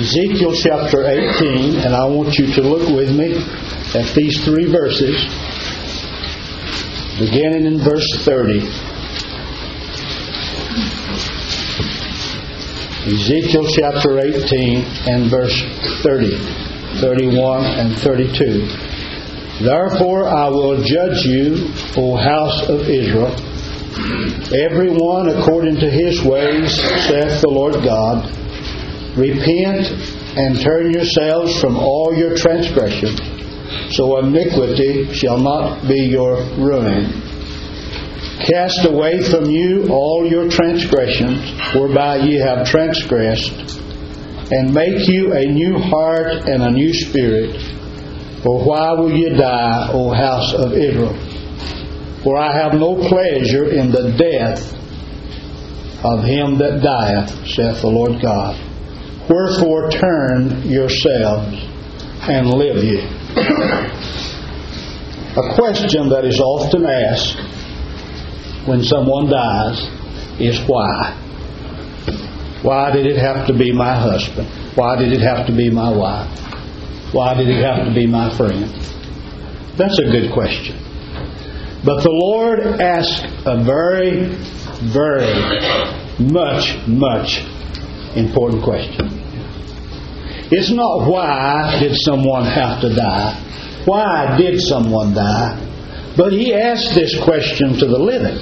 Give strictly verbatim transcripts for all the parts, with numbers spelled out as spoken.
Ezekiel chapter eighteen, and I want you to look with me at these three verses, beginning in verse thirty. Ezekiel chapter eighteen and verse thirty, thirty-one and thirty-two. Therefore I will judge you, O house of Israel, every one according to his ways, saith the Lord God. Repent and turn yourselves from all your transgressions, so iniquity shall not be your ruin. Cast away from you all your transgressions, whereby ye have transgressed, and make you a new heart and a new spirit. For why will ye die, O house of Israel? For I have no pleasure in the death of him that dieth, saith the Lord God. Wherefore turn yourselves and live ye. A question that is often asked when someone dies is why? Why did it have to be my husband? Why did it have to be my wife? Why did it have to be my friend? That's a good question. But the Lord asks a very, very much, much important question. It's not why did someone have to die? Why did someone die? But He asks this question to the living.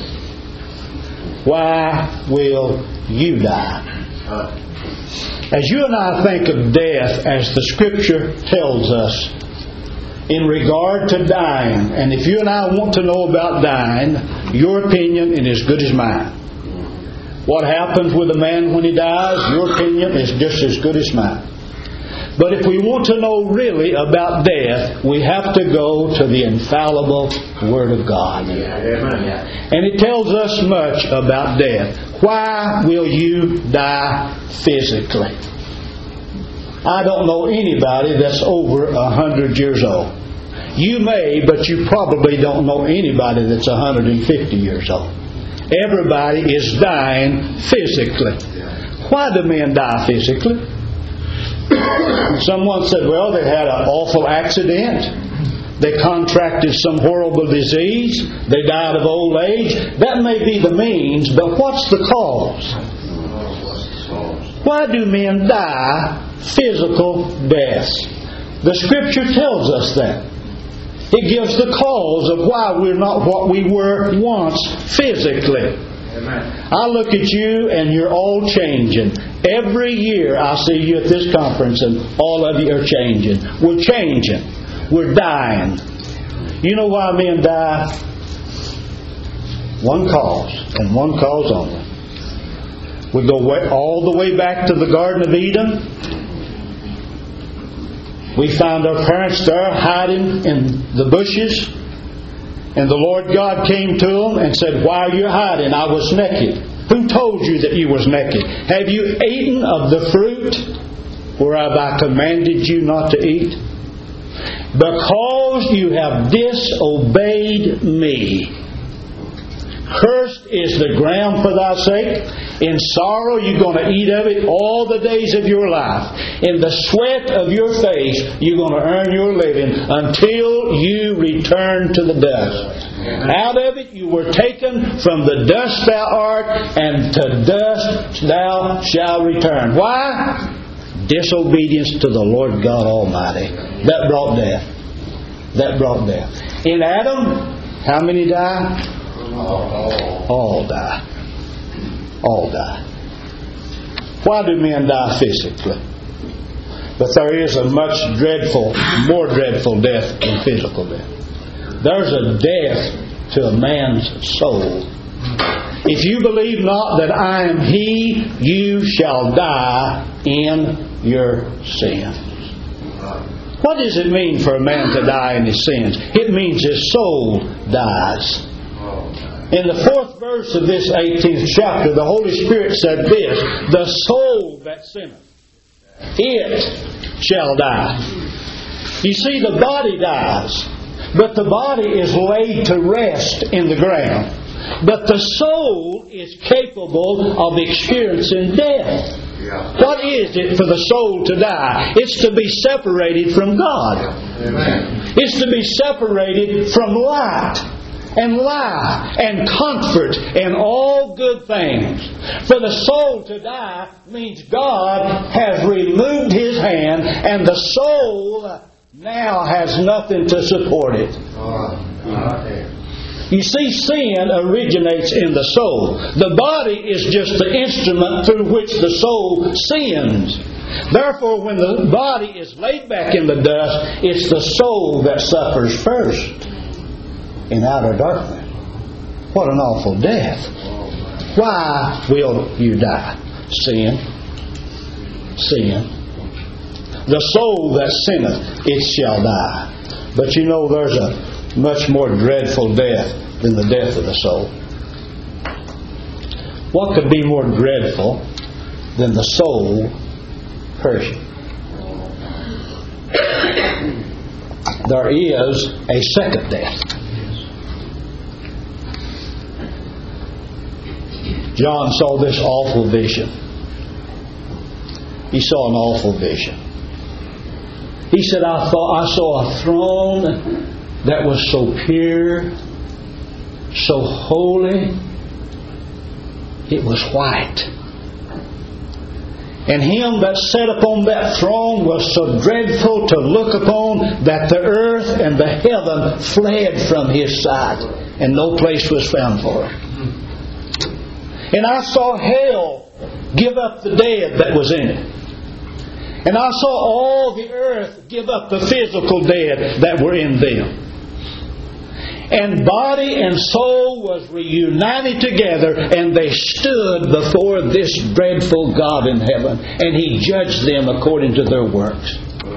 Why will you die? As you and I think of death, as the Scripture tells us, in regard to dying, and if you and I want to know about dying, your opinion is as good as mine. What happens with a man when he dies, your opinion is just as good as mine. But if we want to know really about death, we have to go to the infallible Word of God. And it tells us much about death. Why will you die physically? I don't know anybody that's over a hundred years old. You may, but you probably don't know anybody that's one hundred fifty years old. Everybody is dying physically. Why do men die physically? Someone said, well, they had an awful accident. They contracted some horrible disease. They died of old age. That may be the means, but what's the cause? Why do men die physical deaths? The Scripture tells us that. It gives the cause of why we're not what we were once physically. Amen. I look at you and you're all changing. Every year I see you at this conference and all of you are changing. We're changing. We're dying. You know why men die? One cause, and one cause only. We go way, all the way back to the Garden of Eden. We found our parents there hiding in the bushes. And the Lord God came to them and said, why are you hiding? I was naked. Who told you that you was naked? Have you eaten of the fruit whereof I commanded you not to eat? Because you have disobeyed me. Cursed is the ground for thy sake. In sorrow you're going to eat of it all the days of your life. In the sweat of your face you're going to earn your living until you return to the dust. Out of it you were taken, from the dust thou art, and to dust thou shalt return. Why? Disobedience to the Lord God Almighty. That brought death. That brought death. In Adam, how many die? All. All die. All die. Why do men die physically? But there is a much dreadful, more dreadful death than physical death. There's a death to a man's soul. If you believe not that I am He, you shall die in your sins. What does it mean for a man to die in his sins? It means his soul dies. In the fourth verse of this eighteenth chapter, the Holy Spirit said this, the soul that sinneth, it shall die. You see, the body dies, but the body is laid to rest in the ground. But the soul is capable of experiencing death. Yeah. What is it for the soul to die? It's to be separated from God. Amen. It's to be separated from light and life and comfort and all good things. For the soul to die means God has removed His hand and the soul now has nothing to support it. You see, sin originates in the soul. The body is just the instrument through which the soul sins. Therefore, when the body is laid back in the dust, it's the soul that suffers first in outer darkness. What an awful death. Why will you die? Sin. Sin. The soul that sinneth, it shall die. But you know there's a much more dreadful death than the death of the soul. What could be more dreadful than the soul perishing? There is a second death. John saw this awful vision. He saw an awful vision. He said, I thought I saw a throne that was so pure, so holy, it was white. And Him that sat upon that throne was so dreadful to look upon that the earth and the heaven fled from His sight, and no place was found for it. And I saw hell give up the dead that was in it. And I saw all the earth give up the physical dead that were in them. And body and soul was reunited together, and they stood before this dreadful God in heaven, and He judged them according to their works.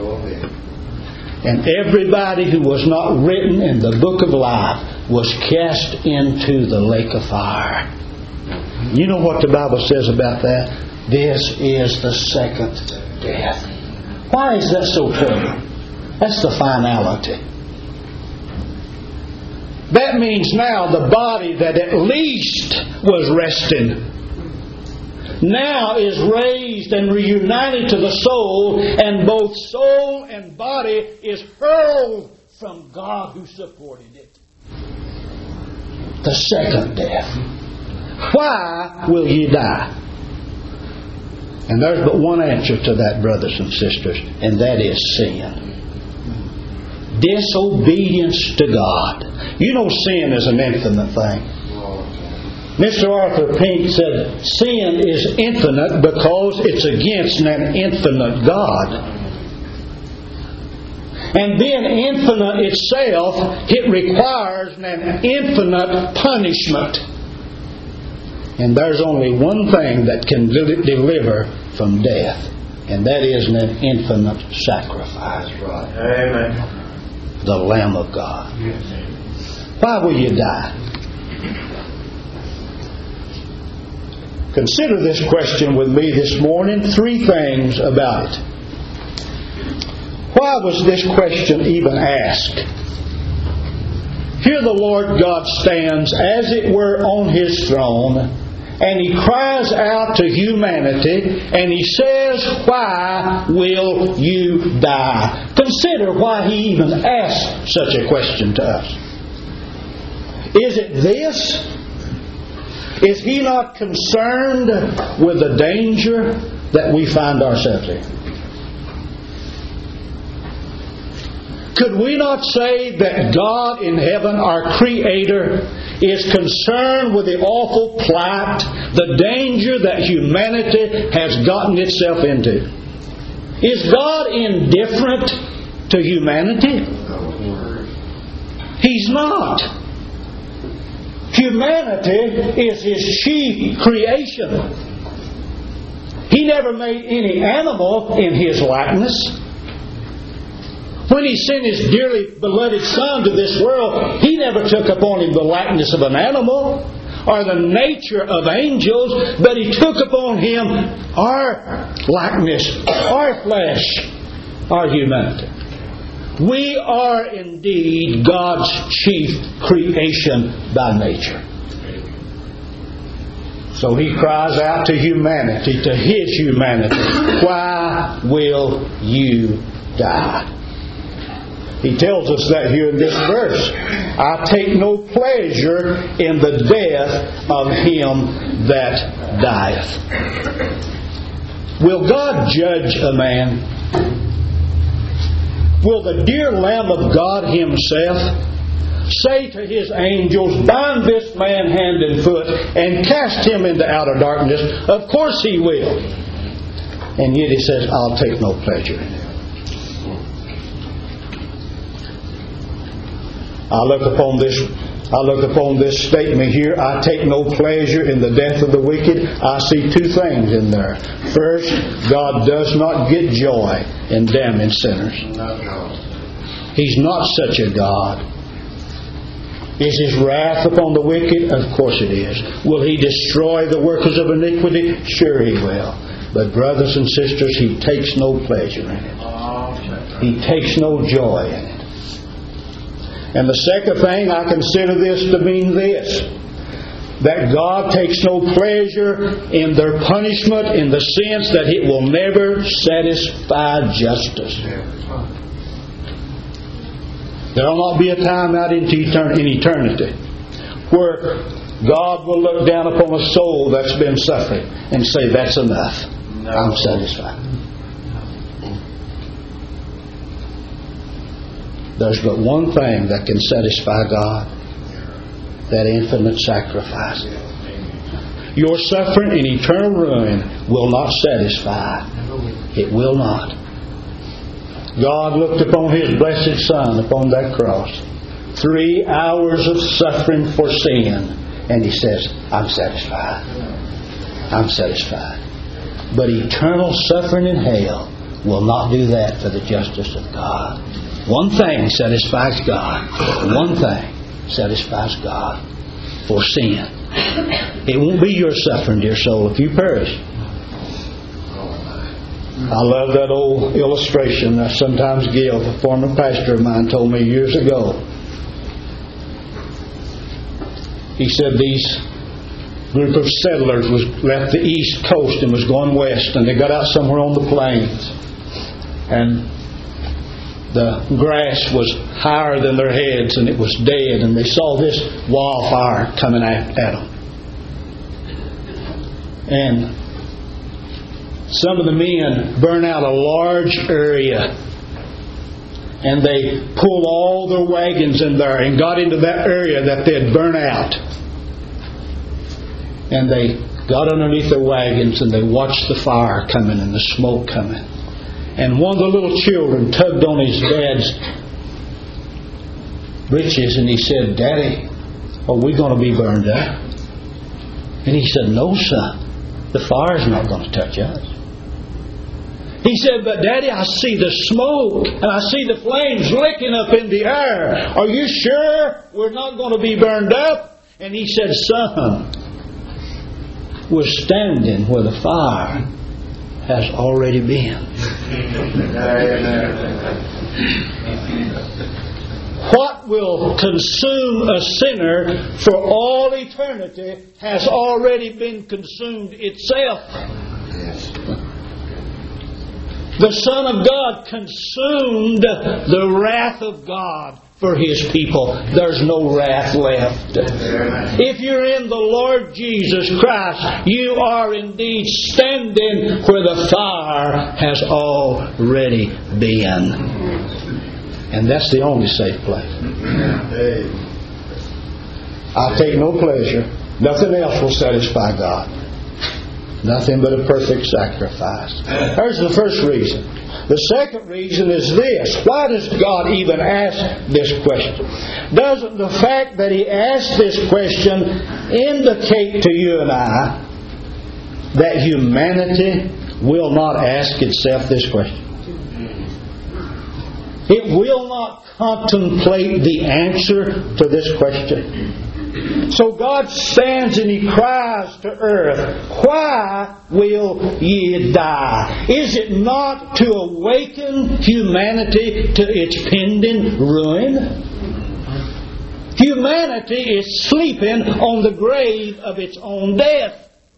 And everybody who was not written in the book of life was cast into the lake of fire. You know what the Bible says about that? This is the second death. Why is that so terrible? That's the finality. That means now the body that at least was resting now is raised and reunited to the soul, and both soul and body is hurled from God who supported it. The second death. Why will ye die? And there's but one answer to that, brothers and sisters, and that is sin. Disobedience to God. You know sin is an infinite thing. Mister Arthur Pink said sin is infinite because it's against an infinite God. And being infinite itself, it requires an infinite punishment. And there's only one thing that can deliver from death, and that is an infinite sacrifice. Right. Amen. The Lamb of God. Why will you die? Consider this question with me this morning. Three things about it. Why was this question even asked? Here the Lord God stands, as it were, on His throne, and He cries out to humanity, and He says, why will you die? Consider why He even asked such a question to us. Is it this? Is He not concerned with the danger that we find ourselves in? Could we not say that God in heaven, our Creator, is concerned with the awful plight, the danger that humanity has gotten itself into? Is God indifferent to humanity? He's not. Humanity is His chief creation. He never made any animal in His likeness. When He sent His dearly beloved Son to this world, He never took upon Him the likeness of an animal or the nature of angels, but He took upon Him our likeness, our flesh, our humanity. We are indeed God's chief creation by nature. So he cries out to humanity, to his humanity, why will you die? He tells us that here in this verse. I take no pleasure in the death of him that dieth. Will God judge a man? Will the dear Lamb of God himself say to his angels, bind this man hand and foot and cast him into outer darkness? Of course he will. And yet he says, I'll take no pleasure in it. I look upon this I look upon this statement here, I take no pleasure in the death of the wicked. I see two things in there. First, God does not get joy in damning sinners. He's not such a God. Is His wrath upon the wicked? Of course it is. Will He destroy the workers of iniquity? Sure He will. But brothers and sisters, He takes no pleasure in it. He takes no joy in it. And the second thing, I consider this to mean this: that God takes no pleasure in their punishment, in the sense that it will never satisfy justice. There will not be a time out into etern- in eternity where God will look down upon a soul that's been suffering and say, that's enough. No. I'm satisfied. There's but one thing that can satisfy God: that infinite sacrifice. Your suffering and eternal ruin will not satisfy. It will not. God looked upon His blessed Son upon that cross. Three hours of suffering for sin. And He says, I'm satisfied. I'm satisfied. But eternal suffering in hell will not do that for the justice of God. One thing satisfies God. One thing satisfies God: for sin. It won't be your suffering, dear soul, if you perish. I love that old illustration I sometimes give. A former pastor of mine told me years ago. He said these group of settlers was left the east coast and was going west, and they got out somewhere on the plains, and the grass was higher than their heads and it was dead, and they saw this wildfire coming at them. And some of the men burn out a large area, and they pulled all their wagons in there and got into that area that they'd burn out. And they got underneath their wagons and they watched the fire coming and the smoke coming. And one of the little children tugged on his dad's breeches and he said, Daddy, are we going to be burned up? And he said, no, son. The fire's not going to touch us. He said, but Daddy, I see the smoke and I see the flames licking up in the air. Are you sure we're not going to be burned up? And he said, son, we're standing where the fire has already been. What will consume a sinner for all eternity has already been consumed itself. The Son of God consumed the wrath of God for His people. There's no wrath left. If you're in the Lord Jesus Christ, you are indeed standing where the fire has already been. And that's the only safe place. I take no pleasure. Nothing else will satisfy God. Nothing but a perfect sacrifice. There's the first reason. The second reason is this: why does God even ask this question? Doesn't the fact that He asked this question indicate to you and I that humanity will not ask itself this question? It will not contemplate the answer to this question. So God stands and He cries to earth, why will ye die? Is it not to awaken humanity to its pending ruin? Humanity is sleeping on the grave of its own death.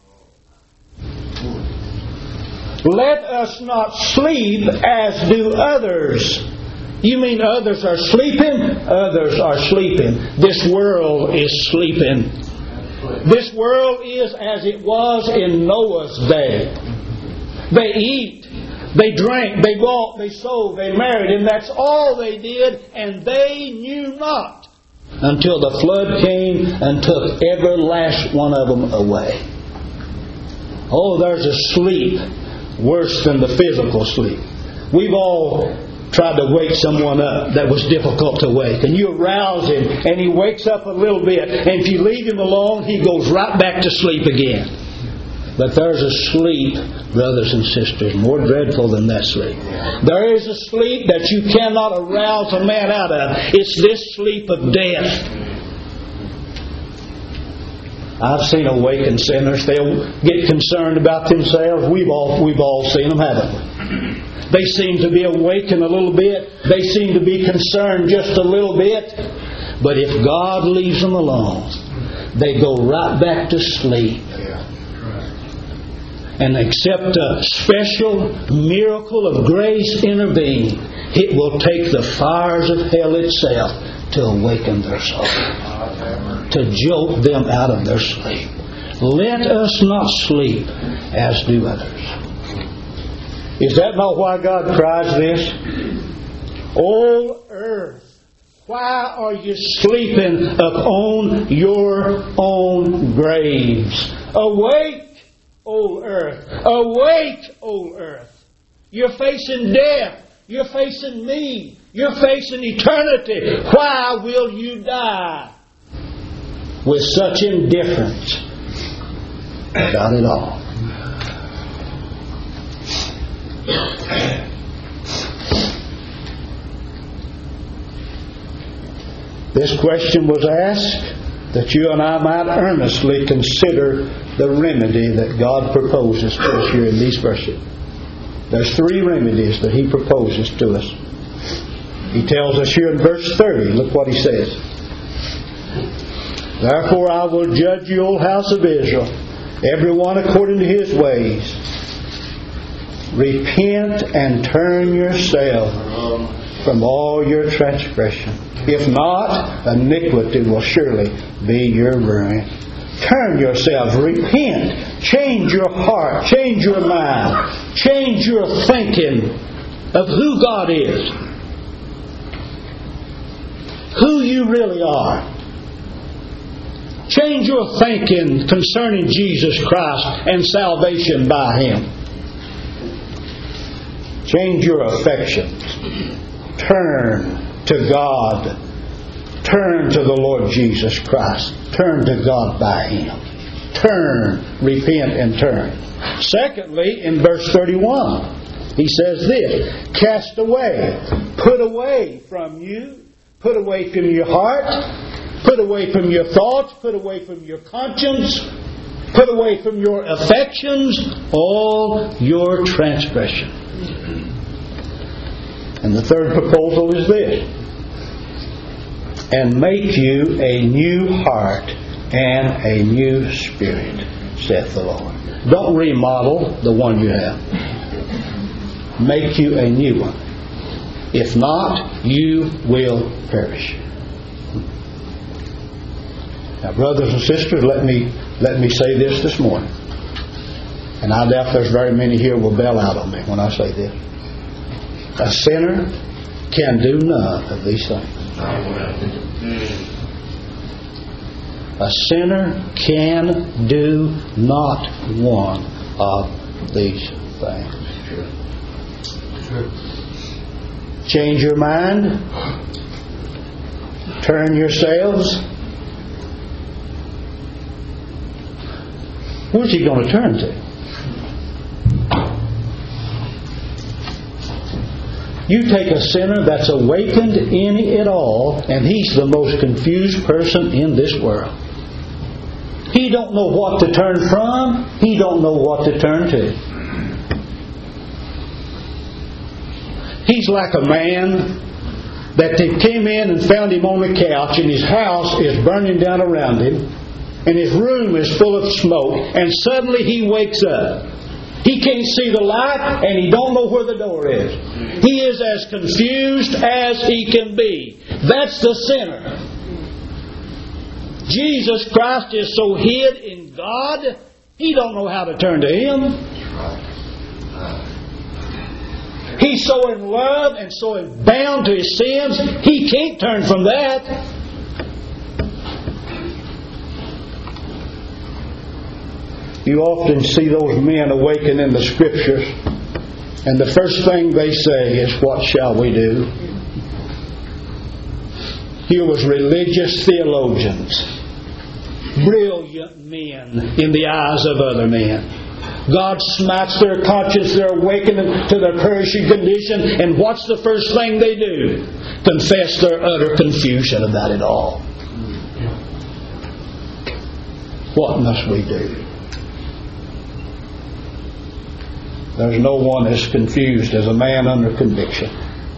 Let us not sleep as do others. You mean others are sleeping? Others are sleeping. This world is sleeping. This world is as it was in Noah's day. They eat, they drank, they walked, they sold, they married, and that's all they did, and they knew not until the flood came and took every last one of them away. Oh, there's a sleep worse than the physical sleep. We've all tried to wake someone up that was difficult to wake. And you arouse him and he wakes up a little bit. And if you leave him alone, he goes right back to sleep again. But there's a sleep, brothers and sisters, more dreadful than that sleep. There is a sleep that you cannot arouse a man out of. It's this sleep of death. I've seen awakened sinners. They'll get concerned about themselves. We've all, we've all seen them, haven't we? They seem to be awakened a little bit. They seem to be concerned just a little bit. But if God leaves them alone, they go right back to sleep. And except a special miracle of grace intervene, it will take the fires of hell itself to awaken their soul, to jolt them out of their sleep. Let us not sleep as do others. Is that not why God cries this? O earth, why are you sleeping upon your own graves? Awake, O earth. Awake, O earth. You're facing death. You're facing me. You're facing eternity. Why will you die with such indifference about it all? This question was asked that you and I might earnestly consider the remedy that God proposes to us here in these verses. There's three remedies that He proposes to us. He tells us here in verse thirty, look what He says. Therefore I will judge you, O house of Israel, every one according to his ways. Repent and turn yourself from all your transgression. If not, iniquity will surely be your ruin. Turn yourselves, repent, change your heart, change your mind, change your thinking of who God is, who you really are. Change your thinking concerning Jesus Christ and salvation by Him. Change your affections. Turn to God. Turn to the Lord Jesus Christ. Turn to God by Him. Turn, repent and turn. Secondly, in verse thirty-one, he says this, cast away, put away from you, put away from your heart, put away from your thoughts, put away from your conscience, put away from your affections, all your transgression. And the third proposal is this, and make you a new heart and a new spirit, saith the Lord. Don't remodel the one you have. Make you a new one. If not, you will perish. Now, brothers and sisters, let me let me say this this morning. And I doubt there's very many here will bail out on me when I say this. A sinner can do none of these things. A sinner can do not one of these things. Change your mind. Turn yourselves. Where's he going to turn to? You take a sinner that's awakened any at all, and he's the most confused person in this world. He don't know what to turn from. He don't know what to turn to. He's like a man that they came in and found him on the couch, and his house is burning down around him, and his room is full of smoke, and suddenly he wakes up. He can't see the light, and he don't know where the door is. He is as confused as he can be. That's the sinner. Jesus Christ is so hid in God, he don't know how to turn to Him. He's so in love and so bound to his sins, he can't turn from that. You often see those men awaken in the Scriptures, and the first thing they say is, "What shall we do?" Here was religious theologians, brilliant men in the eyes of other men. God smites their conscience, they're awakening to their perishing condition, and what's the first thing they do? Confess their utter confusion about it all. What must we do? There's no one as confused as a man under conviction.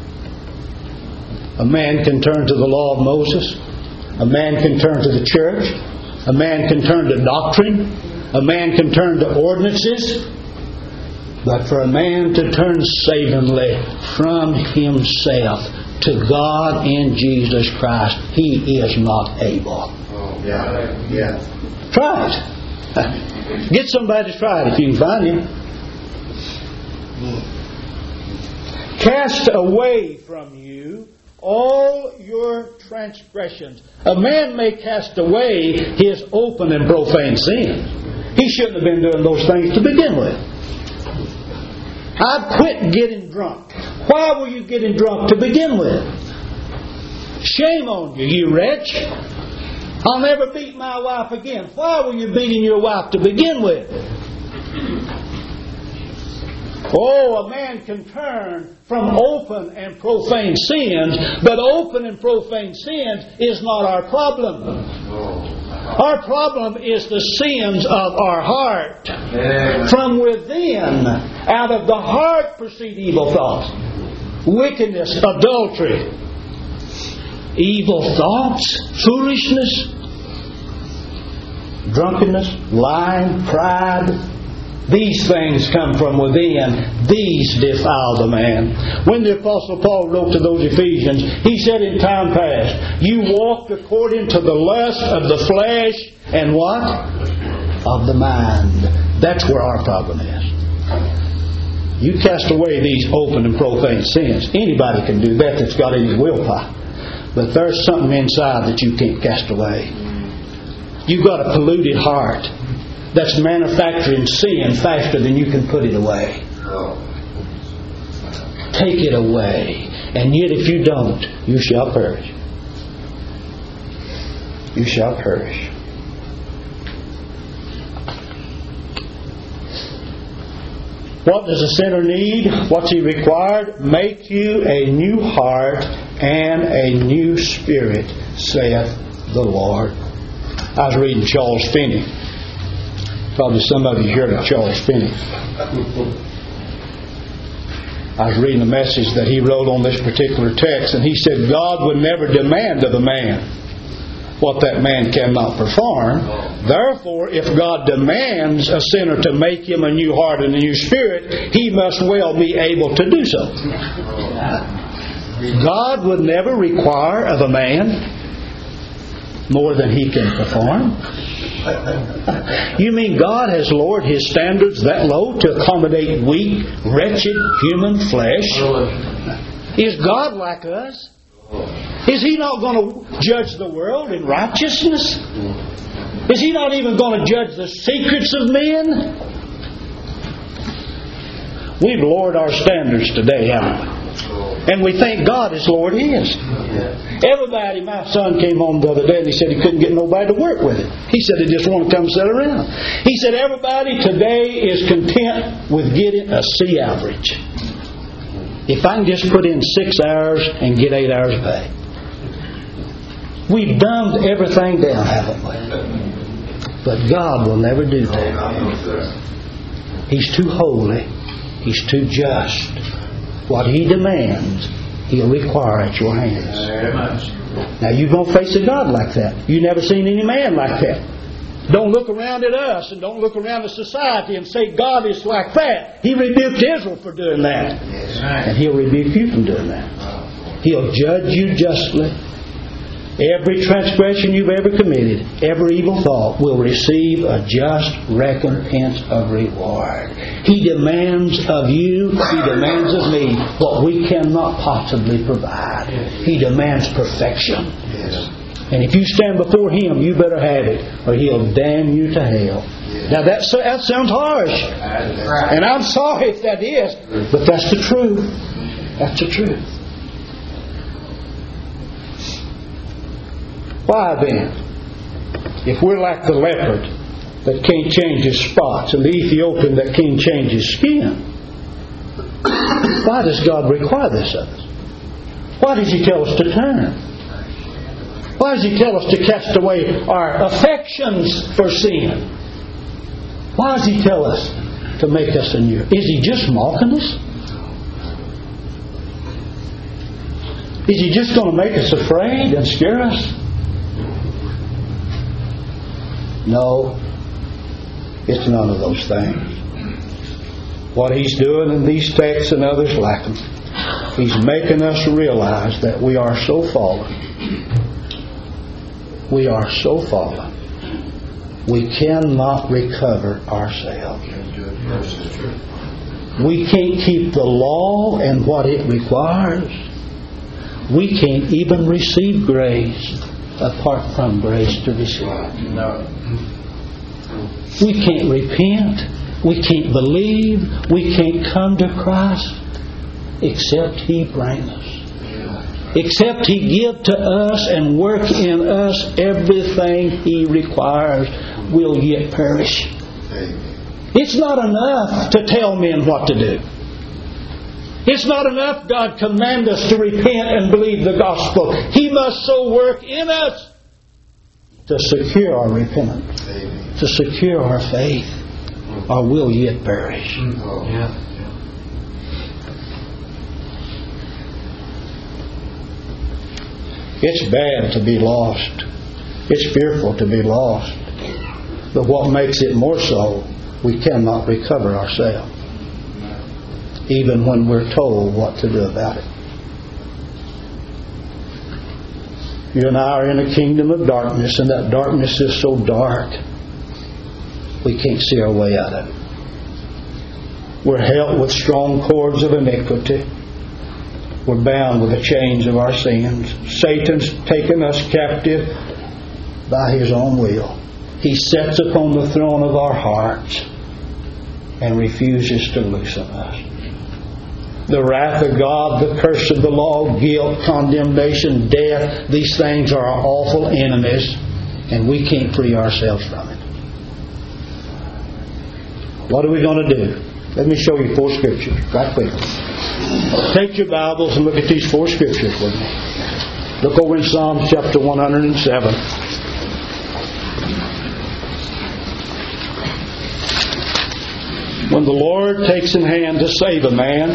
A man can turn to the law of Moses. A man can turn to the church. A man can turn to doctrine. A man can turn to ordinances. But for a man to turn savingly from himself to God in Jesus Christ, he is not able. Oh, yeah. Yeah. Try it. Get somebody to try it if you can find him. Cast away from you all your transgressions. A man may cast away his open and profane sin. He shouldn't have been doing those things to begin with. I've quit getting drunk. Why were you getting drunk to begin with? Shame on you, you wretch. I'll never beat my wife again. Why were you beating your wife to begin with? Oh, a man can turn from open and profane sins, but open and profane sins is not our problem. Our problem is the sins of our heart. From within, out of the heart proceed evil thoughts, wickedness, adultery, evil thoughts, foolishness, drunkenness, lying, pride. These things come from within. These defile the man. When the Apostle Paul wrote to those Ephesians, he said in time past, you walked according to the lust of the flesh and what? Of the mind. That's where our problem is. You cast away these open and profane sins. Anybody can do that that's got any willpower. But there's something inside that you can't cast away. You've got a polluted heart that's manufacturing sin faster than you can put it away. Take it away. And yet if you don't, you shall perish. You shall perish. What does a sinner need? What's he required? Make you a new heart and a new spirit, saith the Lord. I was reading Charles Finney. Probably some of you heard of Charles Finney. I was reading a message that he wrote on this particular text, and he said God would never demand of a man what that man cannot perform. Therefore, if God demands a sinner to make him a new heart and a new spirit, he must well be able to do so. God would never require of a man more than he can perform. You mean God has lowered His standards that low to accommodate weak, wretched human flesh? Is God like us? Is He not going to judge the world in righteousness? Is He not even going to judge the secrets of men? We've lowered our standards today, haven't we? And we think God has lowered His. Everybody, my son came home the other day and he said he couldn't get nobody to work with him. He said he just wanted to come sit around. He said everybody today is content with getting a C average. If I can just put in six hours and get eight hours of pay. We've dumbed everything down, haven't we? But God will never do that. He's too holy. He's too just. What He demands, He'll require at your hands. Now you're going to face a God like that. You've never seen any man like that. Don't look around at us and don't look around at society and say God is like that. He rebuked Israel for doing that. And He'll rebuke you from doing that. He'll judge you justly. Every transgression you've ever committed, every evil thought will receive a just recompense of reward. He demands of you, He demands of me what we cannot possibly provide. He demands perfection. And if you stand before Him, you better have it, or He'll damn you to hell. Now that, that sounds harsh. And I'm sorry if that is, but that's the truth. That's the truth. Why then, if we're like the leopard that can't change his spots and the Ethiopian that can't change his skin, why does God require this of us? Why does He tell us to turn? Why does He tell us to cast away our affections for sin? Why does He tell us to make us anew? Is He just mocking us? Is He just going to make us afraid and scare us? No, it's none of those things. What He's doing in these texts and others like them, He's making us realize that we are so fallen. We are so fallen. We cannot recover ourselves. We can't keep the law and what it requires. We can't even receive grace apart from grace to receive. We can't repent. We can't believe. We can't come to Christ except He bring us. Except He give to us and work in us everything He requires. We'll yet perish. It's not enough to tell men what to do. It's not enough God command us to repent and believe the gospel. He must so work in us to secure our repentance, to secure our faith, or we'll yet perish. It's bad to be lost. It's fearful to be lost. But what makes it more so, we cannot recover ourselves, even when we're told what to do about it. You and I are in a kingdom of darkness, and that darkness is so dark we can't see our way out of it. We're held with strong cords of iniquity. We're bound with the chains of our sins. Satan's taken us captive by his own will. He sits upon the throne of our hearts and refuses to loosen us. The wrath of God, the curse of the law, guilt, condemnation, death, these things are our awful enemies, and we can't free ourselves from it. What are we going to do? Let me show you four scriptures right quickly. Take your Bibles and look at these four scriptures with me. Look over in Psalms chapter one hundred seven. When the Lord takes in hand to save a man,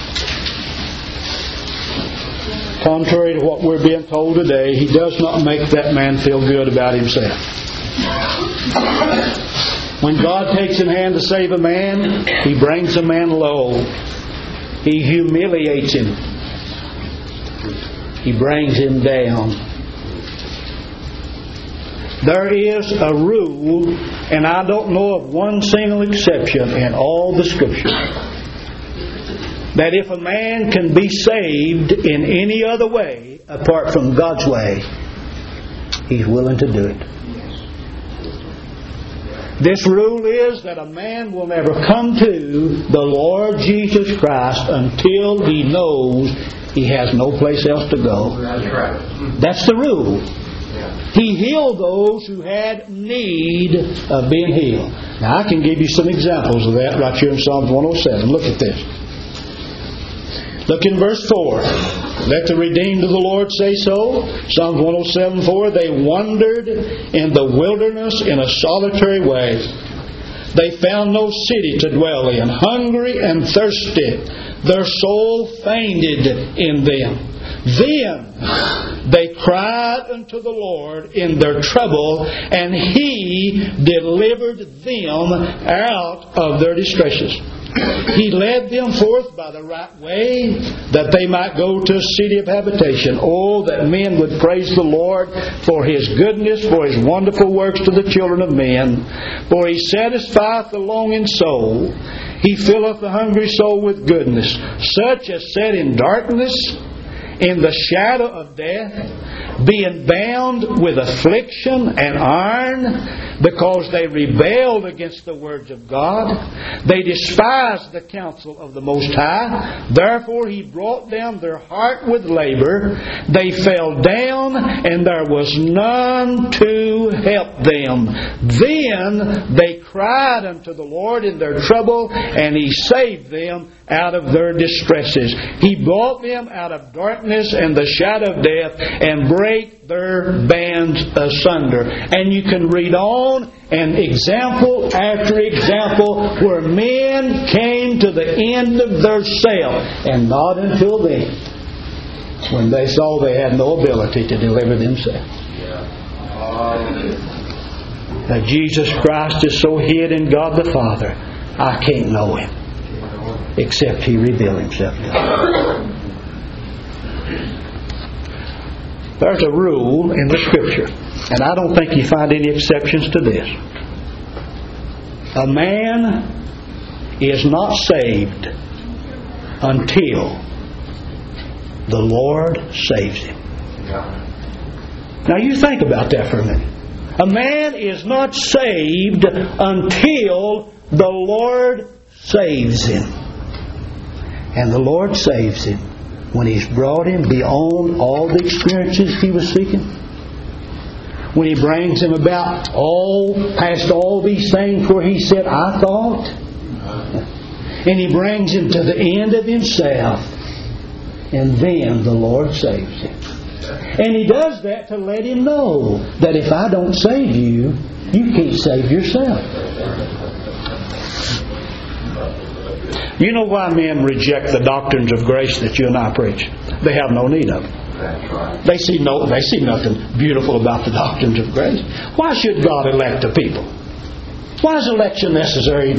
contrary to what we're being told today, He does not make that man feel good about himself. When God takes in hand to save a man, He brings a man low. He humiliates him. He brings him down. There is a rule, and I don't know of one single exception in all the Scripture, that if a man can be saved in any other way apart from God's way, he's willing to do it. This rule is that a man will never come to the Lord Jesus Christ until he knows he has no place else to go. That's right. That's the rule. He healed those who had need of being healed. Now I can give you some examples of that right here in Psalms one oh seven. Look at this. Look in verse four. Let the redeemed of the Lord say so. Psalms one oh seven four. They wandered in the wilderness in a solitary way. They found no city to dwell in. Hungry and thirsty, their soul fainted in them. Then they cried unto the Lord in their trouble, and He delivered them out of their distresses. He led them forth by the right way, that they might go to a city of habitation. Oh, that men would praise the Lord for His goodness, for His wonderful works to the children of men. For He satisfieth the longing soul. He filleth the hungry soul with goodness. Such as sat in darkness, in the shadow of death, being bound with affliction and iron, because they rebelled against the words of God. They despised the counsel of the Most High. Therefore He brought down their heart with labor. They fell down, and there was none to help them. Then they cried unto the Lord in their trouble, and He saved them out of their distresses. He brought them out of darkness and the shadow of death, and brake their bands asunder. And you can read on, and example after example, where men came to the end of their self, and not until then, when they saw they had no ability to deliver themselves. Now Jesus Christ is so hid in God the Father, I can't know Him except He revealed Himself to me. There's a rule in the Scripture, and I don't think you find any exceptions to this. A man is not saved until the Lord saves him. Now you think about that for a minute. A man is not saved until the Lord saves him. And the Lord saves him when He's brought him beyond all the experiences he was seeking. When He brings him about all past all these things where he said, I thought. And He brings him to the end of himself. And then the Lord saves him. And He does that to let him know that if I don't save you, you can't save yourself. You know why men reject the doctrines of grace that you and I preach? They have no need of them. They see no, they see nothing beautiful about the doctrines of grace. Why should God elect a people? Why is election necessary?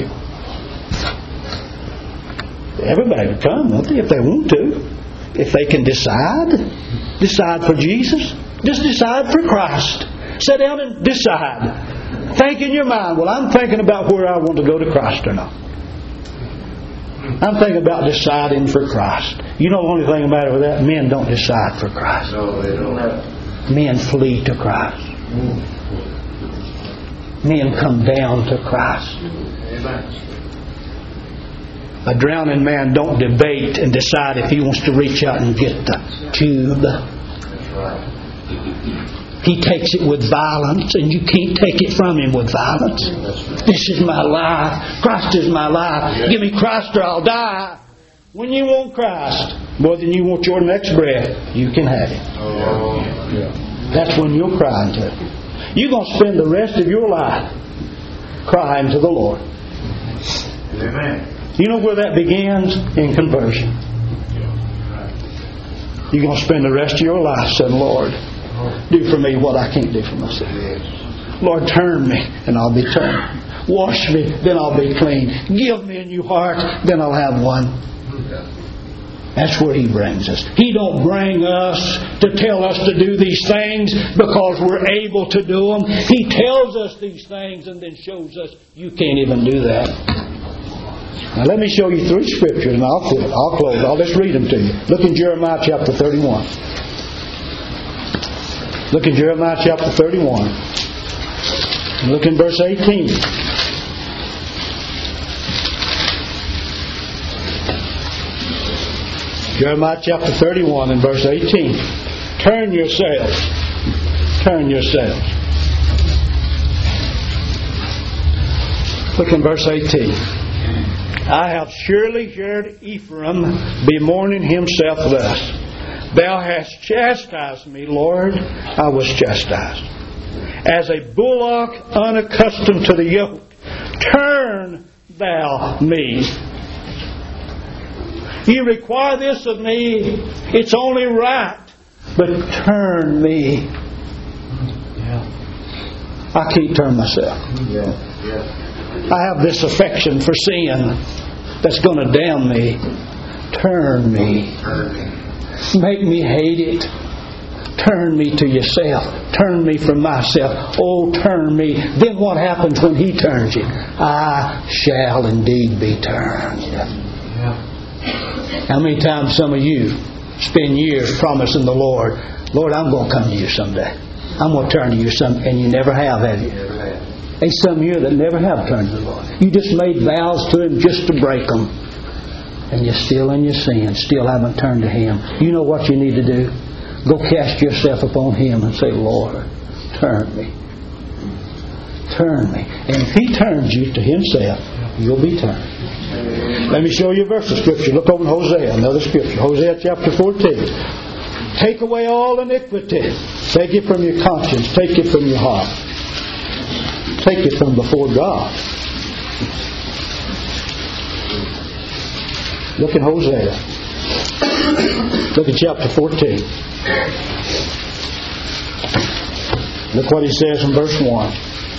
Everybody would come, won't they, if they want to. If they can decide. Decide for Jesus. Just decide for Christ. Sit down and decide. Think in your mind, well, I'm thinking about where I want to go to Christ or not. I'm thinking about deciding for Christ. You know the only thing about it with that? Men don't decide for Christ. No, they don't. Men flee to Christ. Men come down to Christ. A drowning man don't debate and decide if he wants to reach out and get the tube. That's right. He takes it with violence, and you can't take it from him with violence. This is my life. Christ is my life. Give me Christ or I'll die. When you want Christ more than you want your next breath, you can have it. That's when you'll cry unto Him. You're going to spend the rest of your life crying to the Lord. Amen. You know where that begins? In conversion. You're going to spend the rest of your life saying, Lord, do for me what I can't do for myself. Lord, turn me, and I'll be turned. Wash me, then I'll be clean. Give me a new heart, then I'll have one. That's where He brings us. He don't bring us to tell us to do these things because we're able to do them. He tells us these things and then shows us you can't even do that. Now let me show you three scriptures, and I'll quit. I'll close. I'll just read them to you. Look in Jeremiah chapter thirty-one. Look in Jeremiah chapter thirty-one. And look in verse eighteen. Jeremiah chapter thirty-one and verse eighteen. Turn yourselves. Turn yourselves. Look in verse eighteen. I have surely heard Ephraim bemoaning himself thus. Thou hast chastised me, Lord, I was chastised. As a bullock unaccustomed to the yoke, turn thou me. You require this of me, it's only right But turn me. I can't turn myself. I have this affection for sin that's going to damn me. Turn me. Make me hate it. Turn me to yourself. Turn me from myself. Oh, turn me. Then what happens when He turns you? I shall indeed be turned. How many times some of you spend years promising the Lord, Lord, I'm going to come to you someday. I'm going to turn to you some, and you never have, have you? There's some of you that never have turned to the Lord. You just made vows to Him just to break them. And you're still in your sin, still haven't turned to Him. You know what you need to do? Go cast yourself upon Him and say, Lord, turn me. Turn me. And if He turns you to Himself, you'll be turned. Let me show you a verse of Scripture. Look over in Hosea, another Scripture. Hosea chapter fourteen. Take away all iniquity. Take it from your conscience. Take it from your heart. Take it from before God. Look at Hosea. Look at chapter fourteen. Look what he says in verse one.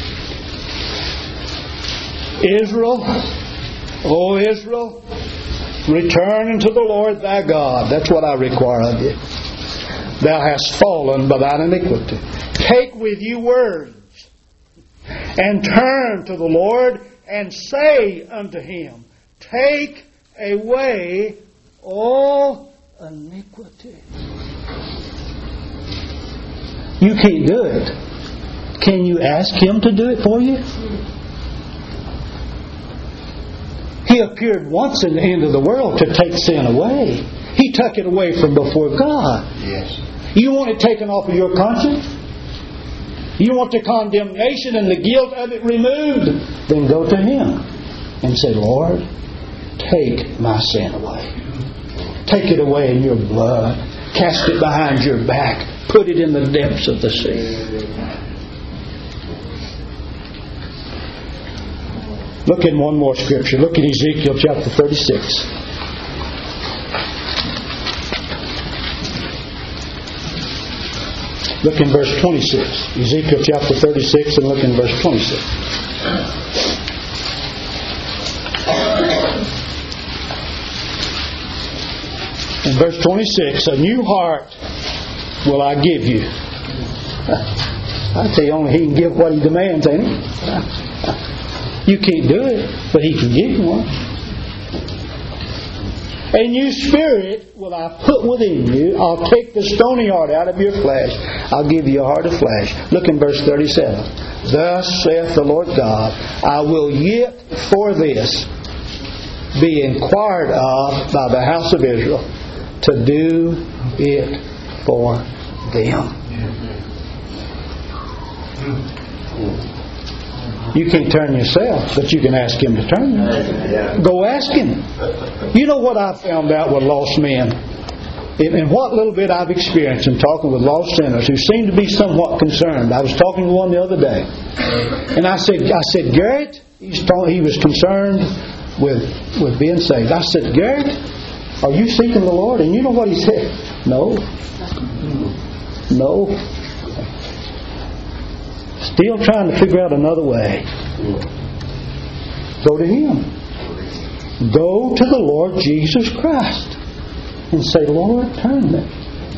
Israel, O Israel, return unto the Lord thy God. That's what I require of you. Thou hast fallen by thine iniquity. Take with you words, and turn to the Lord, and say unto Him, take away all iniquity. You can't do it. Can you ask Him to do it for you? He appeared once in the end of the world to take sin away. He took it away from before God. Yes. You want it taken off of your conscience? You want the condemnation and the guilt of it removed? Then go to Him and say, Lord, take my sin away. Take it away in your blood. Cast it behind your back. Put it in the depths of the sea. Look in one more scripture. Look at Ezekiel chapter thirty-six. Look in verse twenty-six. Ezekiel chapter thirty-six, and look in verse twenty-six. In verse twenty-six, a new heart will I give you. I tell you, only He can give what He demands, ain't He? You can't do it, but He can give you one. A new spirit will I put within you. I'll take the stony heart out of your flesh. I'll give you a heart of flesh. Look in verse thirty-seven. Thus saith the Lord God, I will yet for this be inquired of by the house of Israel, to do it for them. You can't turn yourself, but you can ask Him to turn you. Go ask Him. You know what I found out with lost men? And what little bit I've experienced in talking with lost sinners who seem to be somewhat concerned. I was talking to one the other day, and I said, I said, Garrett, he's talking, he was concerned with with being saved. I said, Garrett, are you seeking the Lord? And you know what he said? No. No. Still trying to figure out another way. Go to Him. Go to the Lord Jesus Christ and say, Lord, turn me.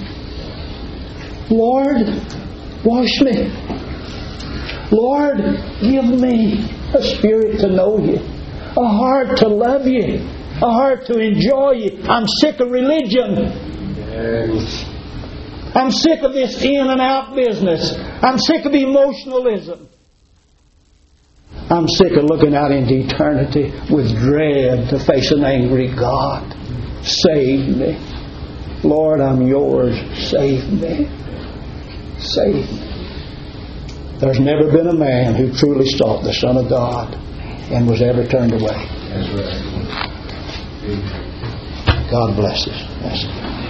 Lord, wash me. Lord, give me a spirit to know You, a heart to love You, a heart to enjoy You. I'm sick of religion. Yes. I'm sick of this in and out business. I'm sick of emotionalism. I'm sick of looking out into eternity with dread to face an angry God. Save me. Lord, I'm Yours. Save me. Save me. There's never been a man who truly sought the Son of God and was ever turned away. That's right. God bless us. That's it.